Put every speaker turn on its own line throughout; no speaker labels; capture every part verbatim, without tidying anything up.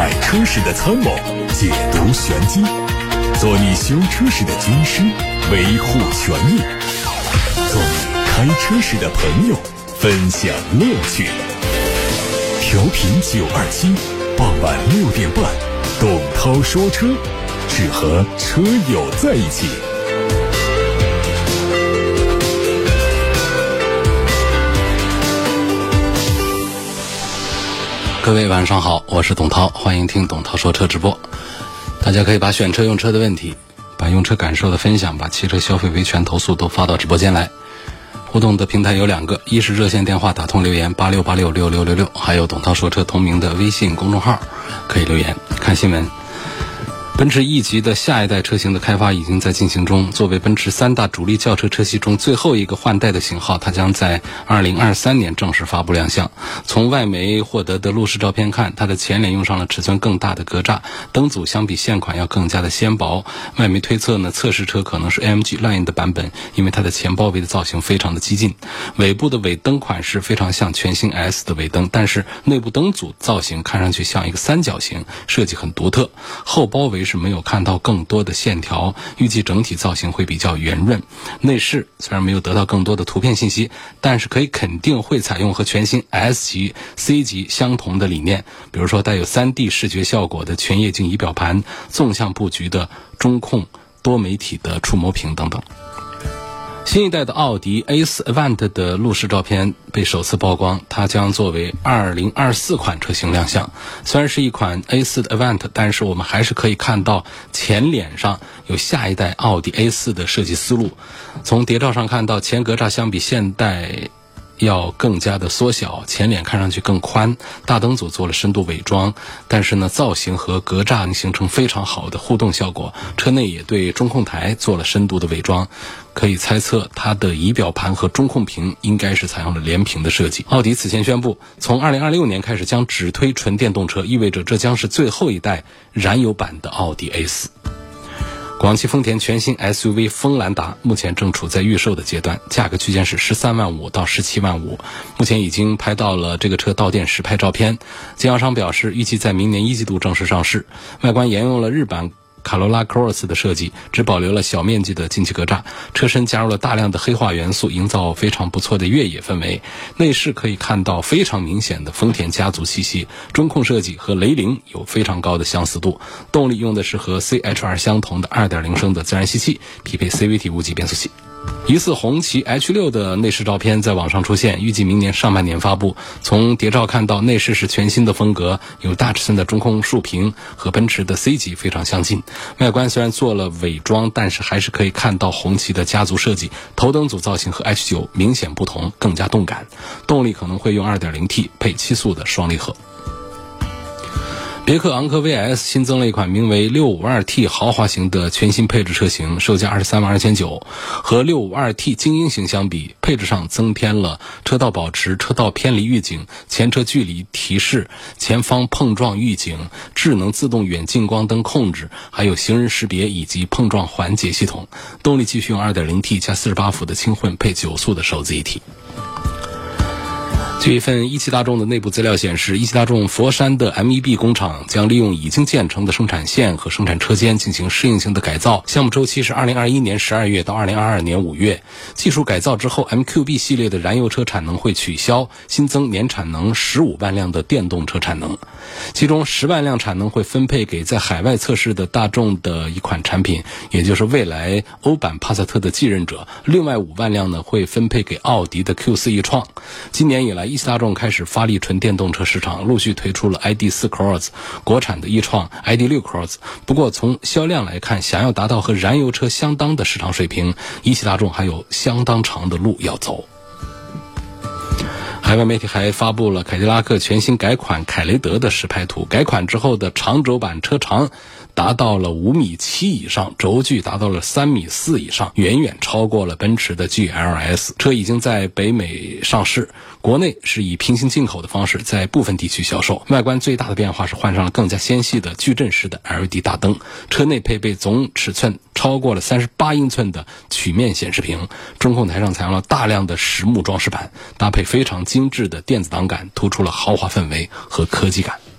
买车时的参谋，解读玄机，做你修车时的军师，维护权益，做你开车时的朋友，分享乐趣。调频九二七，傍晚六点半，董涛说车，只和车友在一起。
各位晚上好，我是董涛，欢迎听董涛说车直播。大家可以把选车用车的问题，把用车感受的分享，把汽车消费维权投诉都发到直播间来。互动的平台有两个，一是热线电话打通留言八六八六六六六六，还有董涛说车同名的微信公众号可以留言看新闻。奔驰 E 级的下一代车型的开发已经在进行中，作为奔驰三大主力轿车车系中最后一个换代的型号，它将在二零二三年正式发布亮相。从外媒获得的路试照片看，它的前脸用上了尺寸更大的格栅，灯组相比现款要更加的纤薄。外媒推测呢，测试车可能是 A M G Line 的版本，因为它的前包围的造型非常的激进。尾部的尾灯款式非常像全新 S 的尾灯，但是内部灯组造型看上去像一个三角形，设计很独特。后包围是没有看到更多的线条，预计整体造型会比较圆润。内饰虽然没有得到更多的图片信息，但是可以肯定会采用和全新 S 级、C 级相同的理念，比如说带有 三 D 视觉效果的全液晶仪表盘、纵向布局的中控多媒体的触摸屏等等。新一代的奥迪 A 四 Avant 的路试照片被首次曝光，它将作为二零二四款车型亮相。虽然是一款 A 四 的 Avant， 但是我们还是可以看到前脸上有下一代奥迪 A 四 的设计思路。从谍照上看到，前格栅相比现代要更加的缩小，前脸看上去更宽，大灯组做了深度伪装，但是呢，造型和格栅形成非常好的互动效果。车内也对中控台做了深度的伪装，可以猜测它的仪表盘和中控屏应该是采用了连屏的设计。奥迪此前宣布，从二零二六年开始将只推纯电动车，意味着这将是最后一代燃油版的奥迪 A 四。广汽丰田全新 S U V 锋兰达目前正处在预售的阶段，价格区间是十三万五到十七万五。目前已经拍到了这个车到店实拍照片，经销商表示预计在明年一季度正式上市。外观沿用了日版卡罗拉 Cross 的设计，只保留了小面积的进气格栅，车身加入了大量的黑化元素，营造非常不错的越野氛围。内饰可以看到非常明显的丰田家族气息，中控设计和雷凌有非常高的相似度。动力用的是和 C H R 相同的 二点零 升的自然吸气，匹配 C V T 无级变速器。疑似红旗 H 六 的内饰照片在网上出现，预计明年上半年发布。从谍照看到，内饰是全新的风格，有大尺寸的中控竖屏，和奔驰的 C 级非常相近。外观虽然做了伪装，但是还是可以看到红旗的家族设计。头灯组造型和 H 九 明显不同，更加动感。动力可能会用 二点零 T 配七速的双离合。别克昂科 V S 新增了一款名为 六五二 T 豪华型的全新配置车型，售价二十三万二千九百，和 六五二 T 精英型相比，配置上增添了车道保持、车道偏离预警、前车距离提示、前方碰撞预警、智能自动远近光灯控制，还有行人识别以及碰撞缓解系统。动力继续用 二点零 T 加四十八伏的轻混配九速的手自一体。据一份一汽大众的内部资料显示，一汽大众佛山的 M E B 工厂将利用已经建成的生产线和生产车间进行适应性的改造，项目周期是二零二一年十二月到二零二二年五月。技术改造之后， M Q B 系列的燃油车产能会取消，新增年产能十五万辆的电动车产能，其中十万辆产能会分配给在海外测试的大众的一款产品，也就是未来欧版帕萨特的继任者，另外五万辆呢会分配给奥迪的 Q 四 e 创。今年以来，一汽大众开始发力纯电动车市场，陆续推出了 I D 四 Cross、 国产的 e 创、 I D 六 Cross。 不过从销量来看，想要达到和燃油车相当的市场水平，一汽大众还有相当长的路要走。海外媒体还发布了凯迪拉克全新改款凯雷德的实拍图，改款之后的长轴版车长达到了五米七以上，轴距达到了三米四以上，远远超过了奔驰的 G L S。 车已经在北美上市，国内是以平行进口的方式在部分地区销售。外观最大的变化是换上了更加纤细的矩阵式的 L E D 大灯，车内配备总尺寸超过了三十八英寸的曲面显示屏，中控台上采用了大量的实木装饰板，搭配非常精致的电子档杆，突出了豪华氛围和科技感。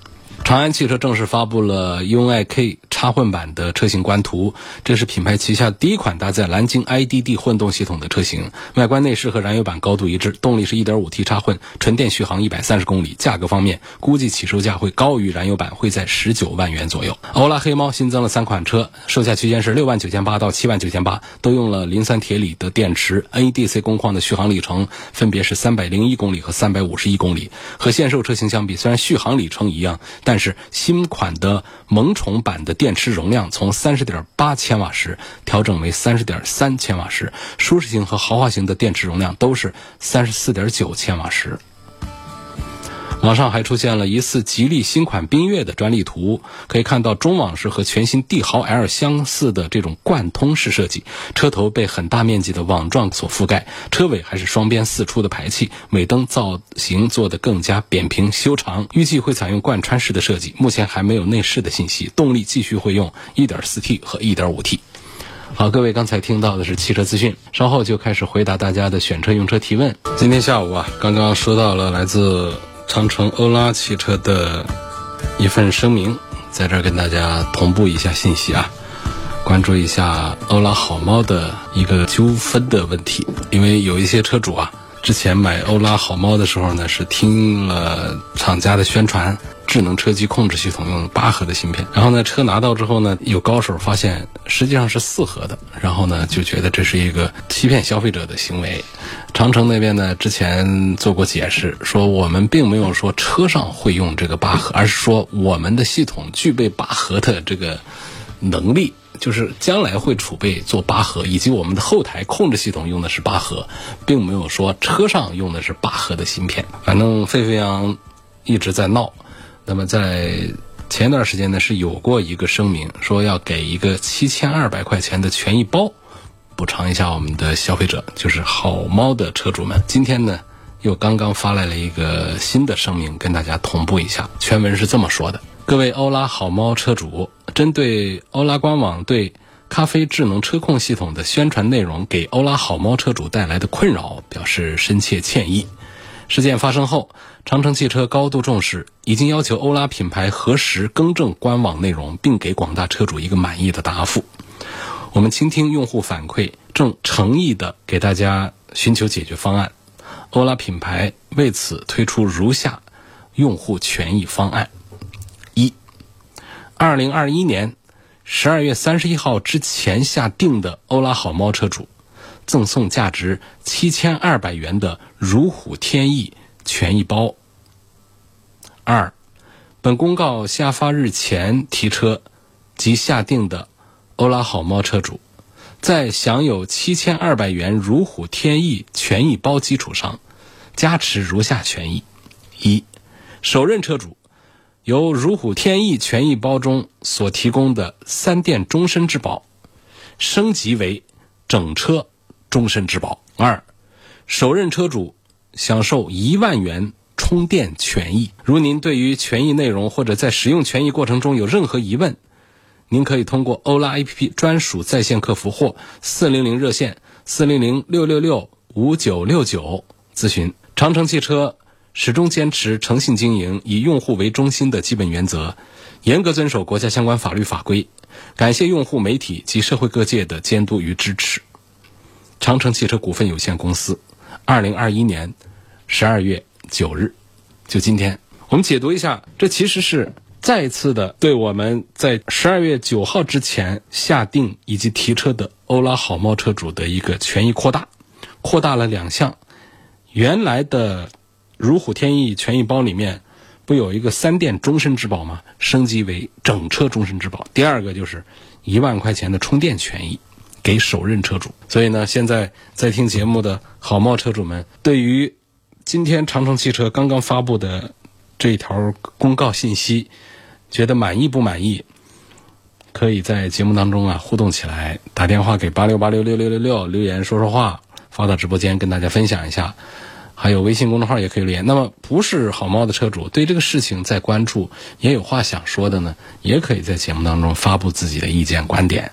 长安汽车正式发布了 U N I K 插混版的车型官图，这是品牌旗下第一款搭载蓝鲸 I D D 混动系统的车型。外观内饰和燃油版高度一致，动力是 一点五 T 插混，纯电续航一百三十公里。价格方面，估计起售价会高于燃油版，会在十九万元左右。欧拉黑猫新增了三款车，售价区间是六万九千八到七万九千八，都用了磷酸铁锂的电池 ，N E D C 工况的续航里程分别是三百零一公里和三百五十一公里。和现售车型相比，虽然续航里程一样，但是新款的萌宠版的电池容量从 三十点八千瓦时调整为 三十点三千瓦时，舒适型和豪华型的电池容量都是 三十四点九千瓦时。网上还出现了疑似吉利新款缤越的专利图，可以看到中网是和全新帝豪 L 相似的这种贯通式设计，车头被很大面积的网状所覆盖，车尾还是双边四出的排气，尾灯造型做得更加扁平修长，预计会采用贯穿式的设计，目前还没有内饰的信息，动力继续会用 一点四 T 和 一点五 T。好，各位刚才听到的是汽车资讯，稍后就开始回答大家的选车用车提问。今天下午啊，刚刚收到了来自长城欧拉汽车的一份声明，在这儿跟大家同步一下信息啊，关注一下欧拉好猫的一个纠纷的问题。因为有一些车主啊，之前买欧拉好猫的时候呢，是听了厂家的宣传，智能车机控制系统用八核的芯片，然后呢车拿到之后呢，有高手发现实际上是四核的，然后呢就觉得这是一个欺骗消费者的行为。长城那边呢之前做过解释，说我们并没有说车上会用这个八核，而是说我们的系统具备八核的这个能力，就是将来会储备做八核，以及我们的后台控制系统用的是八核，并没有说车上用的是八核的芯片。反正沸沸扬一直在闹。那么在前段时间呢，是有过一个声明，说要给一个七千二百块钱的权益包，补偿一下我们的消费者，就是好猫的车主们。今天呢，又刚刚发来了一个新的声明，跟大家同步一下。全文是这么说的：各位欧拉好猫车主，针对欧拉官网对咖啡智能车控系统的宣传内容给欧拉好猫车主带来的困扰，表示深切歉意。事件发生后，长城汽车高度重视，已经要求欧拉品牌核实更正官网内容，并给广大车主一个满意的答复。我们倾听用户反馈，正诚意地给大家寻求解决方案。欧拉品牌为此推出如下用户权益方案：一、二零二一年十二月三十一号之前下订的欧拉好猫车主，赠送价值七千二百元的如虎添翼权益包。二、本公告下发日前提车及下订的欧拉好猫车主，在享有七千二百元如虎添翼权益包基础上，加持如下权益：一、首任车主由如虎添翼权益包中所提供的三电终身质保升级为整车终身质保。二、首任车主享受一万元充电权益。如您对于权益内容或者在使用权益过程中有任何疑问，您可以通过欧拉 A P P 专属在线客服或四零零热线四零零六六六五九六九咨询。长城汽车始终坚持诚信经营，以用户为中心的基本原则，严格遵守国家相关法律法规。感谢用户、媒体及社会各界的监督与支持。长城汽车股份有限公司，二零二一年十二月九日，就今天，我们解读一下，这其实是再次的对我们在十二月九号之前下定以及提车的欧拉好猫车主的一个权益扩大，扩大了两项。原来的如虎添翼权益包里面不有一个三电终身质保吗？升级为整车终身质保。第二个就是一万块钱的充电权益给首任车主。所以呢，现在在听节目的好猫车主们，对于今天长城汽车刚刚发布的这一条公告信息，觉得满意不满意？可以在节目当中啊互动起来，打电话给八六八六六六六六留言说说话，发到直播间跟大家分享一下。还有微信公众号也可以留言。那么不是好猫的车主，对这个事情在关注，也有话想说的呢，也可以在节目当中发布自己的意见观点。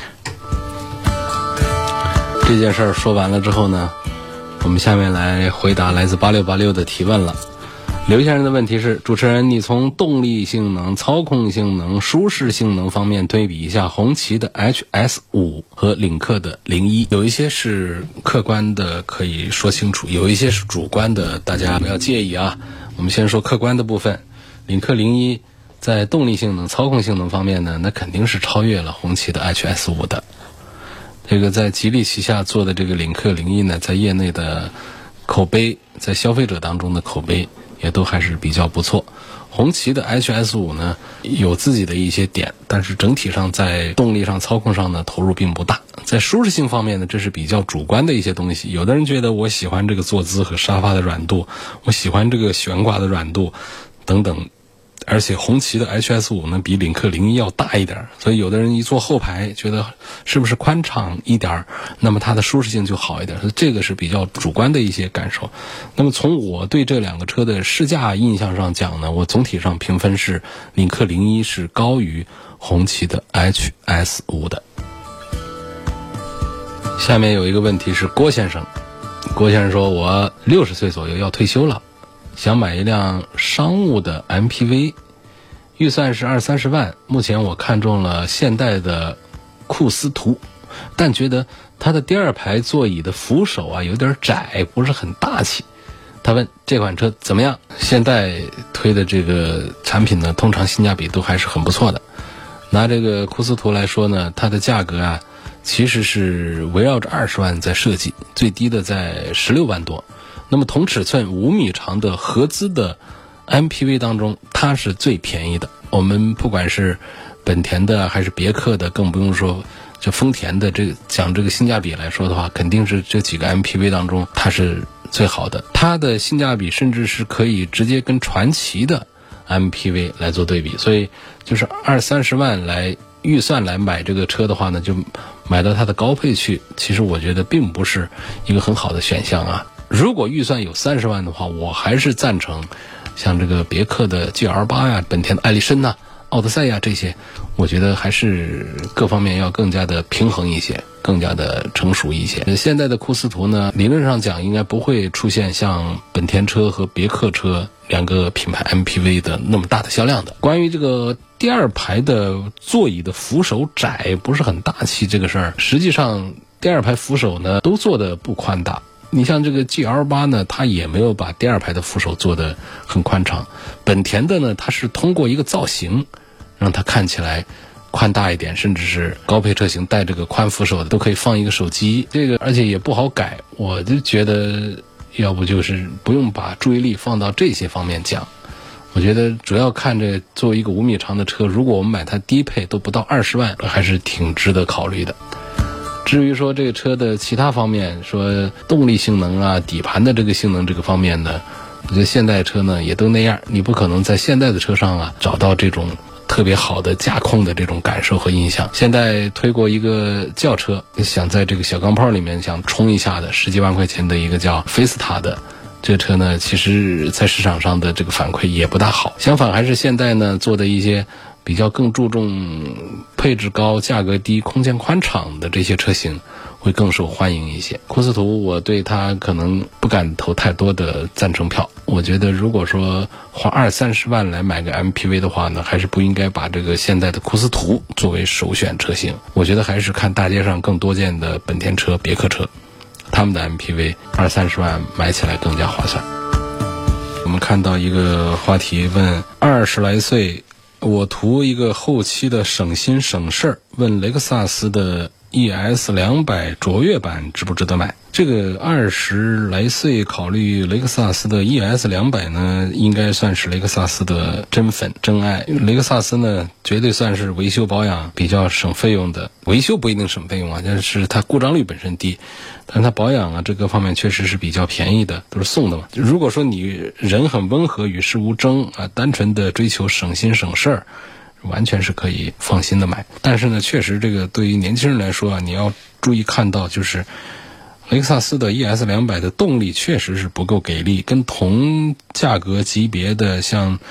这件事儿说完了之后呢，我们下面来回答来自八六八六的提问了。 刘先生的问题是：主持人，你从动力性能、操控性能、舒适性能方面对比一下红旗的 H S 五 和领克的零一，有一些是客观的可以说清楚，有一些是主观的，大家不要介意啊。我们先说客观的部分，领克零一在动力性能、操控性能方面呢，那肯定是超越了红旗的 H S 五 的。这个在吉利旗下做的这个领克零一呢，在业内的口碑，在消费者当中的口碑也都还是比较不错。红旗的 H S 五 呢有自己的一些点，但是整体上在动力上、操控上呢投入并不大。在舒适性方面呢，这是比较主观的一些东西。有的人觉得我喜欢这个坐姿和沙发的软度，我喜欢这个悬挂的软度等等。而且红旗的 H S 五 呢比领克零一要大一点，所以有的人一坐后排觉得是不是宽敞一点，那么它的舒适性就好一点，所以这个是比较主观的一些感受。那么从我对这两个车的试驾印象上讲呢，我总体上评分是领克零一是高于红旗的 H S 五 的。下面有一个问题是郭先生，郭先生说，我六十岁左右要退休了，想买一辆商务的 M P V， 预算是二三十万。目前我看中了现代的库斯图，但觉得它的第二排座椅的扶手啊有点窄，不是很大气。他问这款车怎么样？现代推的这个产品呢，通常性价比都还是很不错的。拿这个库斯图来说呢，它的价格啊其实是围绕着二十万在设计，最低的在十六万多。那么同尺寸五米长的合资的 M P V 当中，它是最便宜的。我们不管是本田的还是别克的，更不用说就丰田的，这个讲这个性价比来说的话，肯定是这几个 M P V 当中它是最好的。它的性价比甚至是可以直接跟传祺的 M P V 来做对比。所以就是二三十万来预算来买这个车的话呢，就买到它的高配去，其实我觉得并不是一个很好的选项啊。如果预算有三十万的话，我还是赞成像这个别克的 G L 八 呀、本田的艾力绅呐、奥德赛呀这些，我觉得还是各方面要更加的平衡一些，更加的成熟一些。现在的库斯图呢，理论上讲应该不会出现像本田车和别克车两个品牌 M P V 的那么大的销量的。关于这个第二排的座椅的扶手窄不是很大气这个事儿，实际上第二排扶手呢都做的不宽大。你像这个 G L 八 呢，它也没有把第二排的扶手做得很宽敞。本田的呢，它是通过一个造型让它看起来宽大一点，甚至是高配车型带这个宽扶手的都可以放一个手机，这个而且也不好改。我就觉得要不就是不用把注意力放到这些方面讲。我觉得主要看着作为一个五米长的车，如果我们买它低配都不到二十万，还是挺值得考虑的。至于说这个车的其他方面，说动力性能啊、底盘的这个性能这个方面呢，我觉得现代车呢也都那样，你不可能在现代的车上啊找到这种特别好的驾控的这种感受和印象。现在推过一个轿车，想在这个小钢炮里面想冲一下的十几万块钱的一个叫菲斯塔的这个车呢，其实在市场上的这个反馈也不大好。相反，还是现代呢做的一些比较更注重配置高、价格低、空间宽敞的这些车型会更受欢迎一些。库斯图我对它可能不敢投太多的赞成票，我觉得如果说花二三十万来买个 M P V 的话呢，还是不应该把这个现在的库斯图作为首选车型。我觉得还是看大街上更多见的本田车、别克车，他们的 M P V 二三十万买起来更加划算。我们看到一个话题问，二十来岁我图一个后期的省心省事儿，问雷克萨斯的 E S 两百卓越版值不值得买？这个二十来岁考虑雷克萨斯的 E S 两百呢，应该算是雷克萨斯的真粉真爱。雷克萨斯呢，绝对算是维修保养比较省费用的，维修不一定省费用啊，但是它故障率本身低，但它保养啊这个方面确实是比较便宜的，都是送的嘛。如果说你人很温和，与世无争啊，单纯的追求省心省事儿，完全是可以放心的买。但是呢，确实这个对于年轻人来说啊，你要注意看到，就是雷克萨斯的 E S 两百的动力确实是不够给力，跟同价格级别的像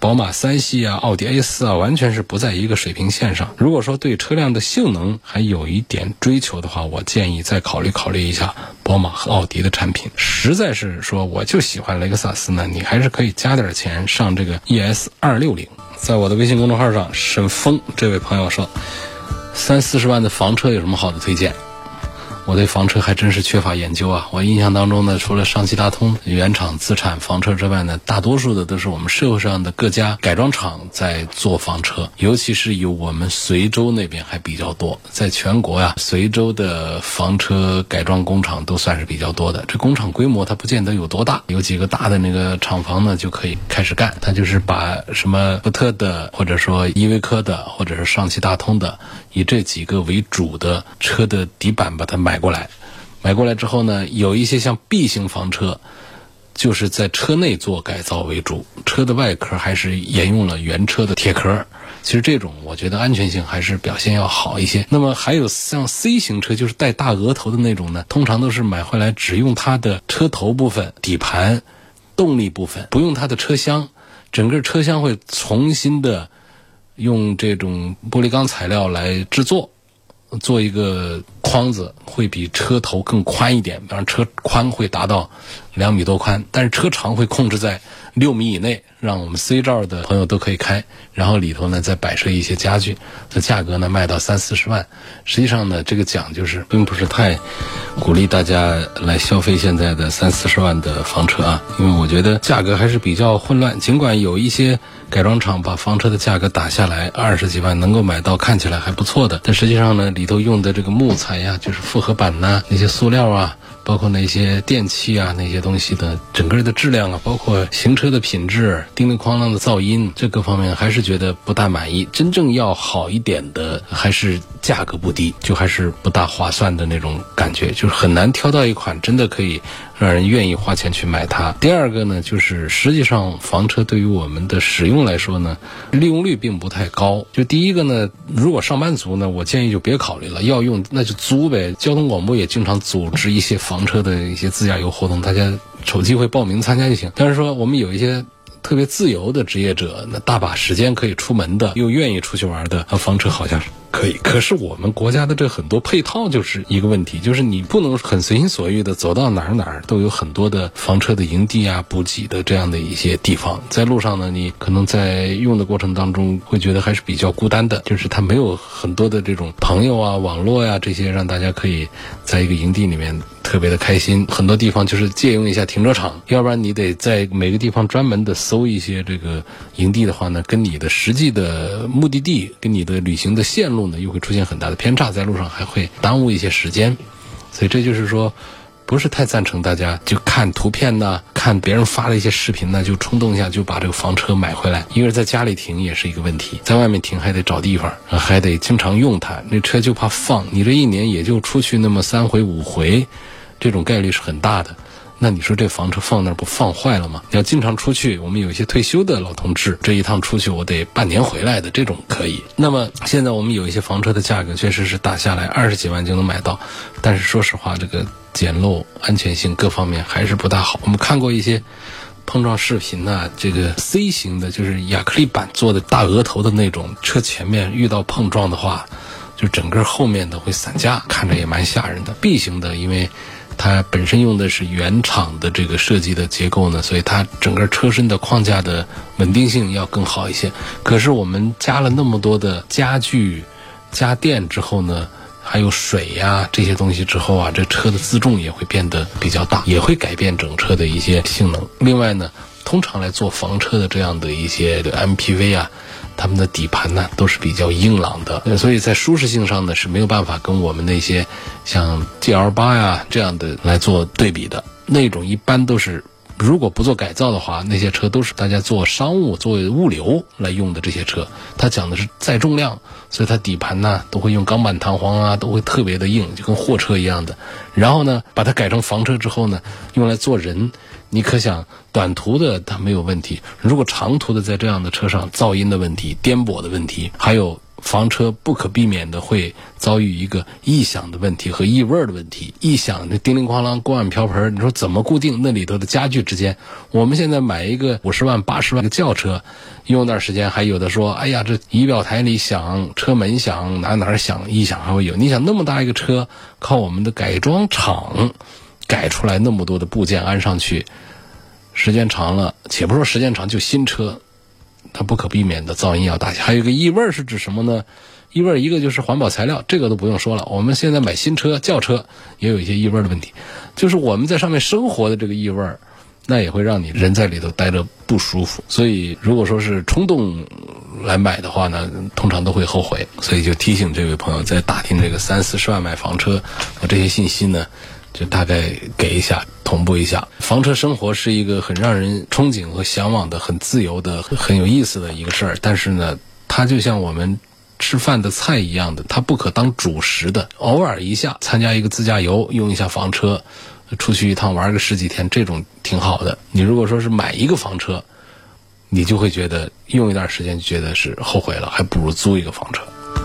宝马三系啊、奥迪 A 四 啊，完全是不在一个水平线上。如果说对车辆的性能还有一点追求的话，我建议再考虑考虑一下宝马和奥迪的产品。实在是说我就喜欢雷克萨斯呢，你还是可以加点钱上这个 E S 二六零。在我的微信公众号上，沈峰这位朋友说，三四十万的房车有什么好的推荐？我对房车还真是缺乏研究啊！我印象当中呢，除了上汽大通原厂自产房车之外呢，大多数的都是我们社会上的各家改装厂在做房车，尤其是有我们随州那边还比较多。在全国呀、啊，随州的房车改装工厂都算是比较多的。这工厂规模它不见得有多大，有几个大的那个厂房呢就可以开始干。它就是把什么福特的，或者说依维柯的，或者是上汽大通的，以这几个为主的车的底板把它买买过来，买过来之后呢，有一些像 B 型房车，就是在车内做改造为主，车的外壳还是沿用了原车的铁壳。其实这种我觉得安全性还是表现要好一些。那么还有像 C 型车，就是带大额头的那种呢，通常都是买回来只用它的车头部分、底盘、动力部分，不用它的车厢，整个车厢会重新的用这种玻璃钢材料来制作。做一个框子会比车头更宽一点，比方车宽会达到两米多宽，但是车长会控制在六米以内，让我们 C 罩的朋友都可以开。然后里头呢再摆设一些家具，这价格呢卖到三四十万。实际上呢，这个讲就是并不是太鼓励大家来消费现在的三四十万的房车啊，因为我觉得价格还是比较混乱。尽管有一些改装厂把房车的价格打下来，二十几万能够买到看起来还不错的，但实际上呢，里头用的这个木材呀，就是复合板呐、那些塑料啊，包括那些电器啊，那些东西的整个的质量啊，包括行车的品质、叮铃哐啷的噪音，这各方面还是觉得不大满意。真正要好一点的，还是价格不低，就还是不大划算的那种感觉，就是很难挑到一款真的可以让人愿意花钱去买它。第二个呢，就是实际上房车对于我们的使用来说呢，利用率并不太高。就第一个呢，如果上班族呢，我建议就别考虑了，要用那就租呗。交通广播也经常组织一些房车的一些自驾游活动，大家瞅机会报名参加就行。但是说我们有一些特别自由的职业者，那大把时间可以出门的，又愿意出去玩的，房车好像是可以。可是我们国家的这很多配套就是一个问题，就是你不能很随心所欲的走到哪儿哪儿都有很多的房车的营地啊、补给的这样的一些地方。在路上呢，你可能在用的过程当中会觉得还是比较孤单的，就是它没有很多的这种朋友啊、网络呀、啊、这些让大家可以在一个营地里面特别的开心。很多地方就是借用一下停车场，要不然你得在每个地方专门的搜一些这个营地的话呢，跟你的实际的目的地跟你的旅行的线路呢又会出现很大的偏差，在路上还会耽误一些时间。所以这就是说不是太赞成大家就看图片呢，看别人发的一些视频呢，就冲动一下就把这个房车买回来。因为在家里停也是一个问题，在外面停还得找地方，还得经常用它，那车就怕放，你这一年也就出去那么三回五回，这种概率是很大的。那你说这房车放那儿不放坏了吗？你要经常出去，我们有一些退休的老同志，这一趟出去我得半年回来的，这种可以。那么现在我们有一些房车的价格确实是打下来二十几万就能买到，但是说实话这个简陋、安全性各方面还是不大好。我们看过一些碰撞视频啊，这个 C 型的就是亚克力板做的大额头的那种车，前面遇到碰撞的话就整个后面的会散架，看着也蛮吓人的。 B 型的因为它本身用的是原厂的这个设计的结构呢，所以它整个车身的框架的稳定性要更好一些。可是我们加了那么多的家具、家电之后呢，还有水呀、啊、这些东西之后啊，这车的自重也会变得比较大，也会改变整车的一些性能。另外呢，通常来做房车的这样的一些 M P V 啊，他们的底盘呢都是比较硬朗的，所以在舒适性上呢是没有办法跟我们那些像 G L 八 呀这样的来做对比的。那种一般都是如果不做改造的话，那些车都是大家做商务、做物流来用的这些车，它讲的是载重量，所以它底盘呢都会用钢板弹簧啊，都会特别的硬，就跟货车一样的。然后呢，把它改成房车之后呢，用来做人，你可想短途的它没有问题，如果长途的在这样的车上，噪音的问题、颠簸的问题，还有房车不可避免的会遭遇一个异响的问题和异味的问题。异响这叮铃哐啷锅碗瓢盆，你说怎么固定那里头的家具之间？我们现在买一个五十万八十万的轿车，用段时间还有的说，哎呀，这仪表台里响，车门响，哪哪响，异响还会有。你想那么大一个车，靠我们的改装厂改出来那么多的部件安上去，时间长了，且不说时间长，就新车它不可避免的噪音要大些。还有一个异味是指什么呢？异味一个就是环保材料，这个都不用说了，我们现在买新车轿车也有一些异味的问题，就是我们在上面生活的这个异味，那也会让你人在里头待着不舒服。所以如果说是冲动来买的话呢，通常都会后悔。所以就提醒这位朋友，在打听这个三四十万买房车和这些信息呢，就大概给一下，同步一下。房车生活是一个很让人憧憬和向往的、很自由的、很有意思的一个事儿。但是呢，它就像我们吃饭的菜一样的，它不可当主食的。偶尔一下参加一个自驾游，用一下房车，出去一趟玩个十几天，这种挺好的。你如果说是买一个房车，你就会觉得用一段时间就觉得是后悔了，还不如租一个房车。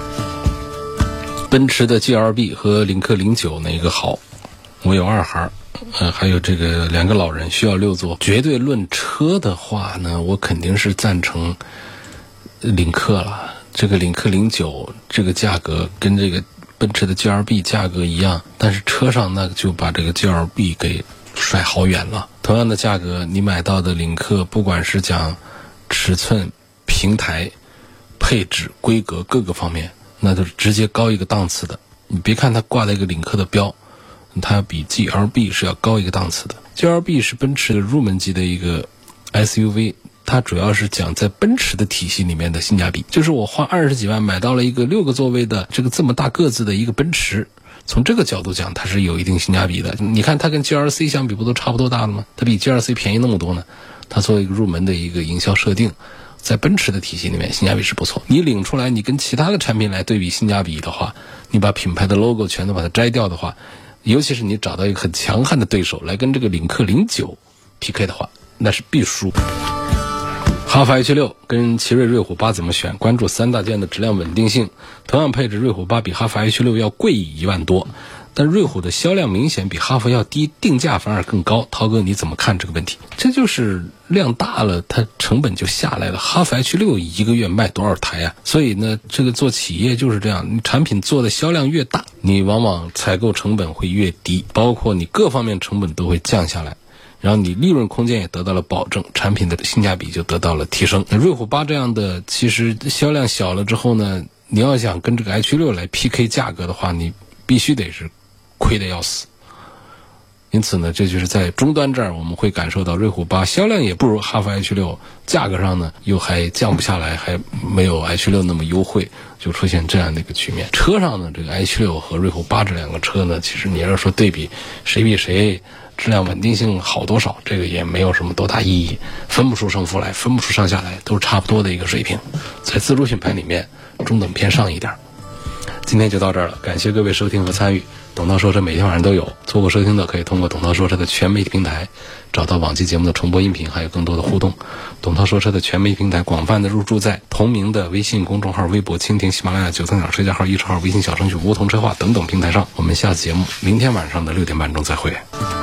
奔驰的 G L B 和领克零九哪个好？我有二孩，呃，还有这个两个老人需要六座。绝对论车的话呢，我肯定是赞成领克了。这个领克零九这个价格跟这个奔驰的 G L B 价格一样，但是车上那就把这个 G L B 给甩好远了。同样的价格，你买到的领克，不管是讲尺寸、平台、配置、规格各个方面，那就是直接高一个档次的。你别看它挂了一个领克的标，它比 G L B 是要高一个档次的。G L B 是奔驰的入门级的一个 S U V， 它主要是讲在奔驰的体系里面的性价比，就是我花二十几万买到了一个六个座位的这个这么大个子的一个奔驰，从这个角度讲它是有一定性价比的。你看它跟 G L C 相比不都差不多大了吗？它比 G L C 便宜那么多呢。它作为一个入门的一个营销设定，在奔驰的体系里面性价比是不错。你领出来你跟其他的产品来对比性价比的话，你把品牌的 logo 全都把它摘掉的话，尤其是你找到一个很强悍的对手来跟这个领克零九 P K 的话，那是必输。哈弗 H 六 跟奇瑞瑞虎八怎么选？关注三大件的质量稳定性。同样配置，瑞虎八比哈弗 H 六要贵一万多，但瑞虎的销量明显比哈弗要低，定价反而更高。涛哥你怎么看这个问题？这就是量大了，它成本就下来了。哈弗 H 六 一个月卖多少台啊？所以呢，这个做企业就是这样，你产品做的销量越大，你往往采购成本会越低，包括你各方面成本都会降下来，然后你利润空间也得到了保证，产品的性价比就得到了提升。那瑞虎八这样的其实销量小了之后呢，你要想跟这个 H 六 来 P K 价格的话，你必须得是亏得要死。因此呢，这就是在终端这儿我们会感受到瑞虎八销量也不如哈弗 H 六，价格上呢又还降不下来，还没有 H 六那么优惠，就出现这样的一个局面。车上呢，这个 H 六和瑞虎八这两个车呢，其实你要说对比谁比谁质量稳定性好多少，这个也没有什么多大意义，分不出胜负来，分不出上下来，都是差不多的一个水平。在自主品牌里面中等偏上一点。今天就到这儿了，感谢各位收听和参与。董涛说车每天晚上都有，错过收听的可以通过董涛说车的全媒体平台找到往期节目的重播音频，还有更多的互动。董涛说车的全媒体平台广泛的入驻在同名的微信公众号、微博、蜻蜓、喜马拉雅、九三角车架号、一车号、微信小程序梧桐车话等等平台上。我们下次节目明天晚上的六点半钟再会。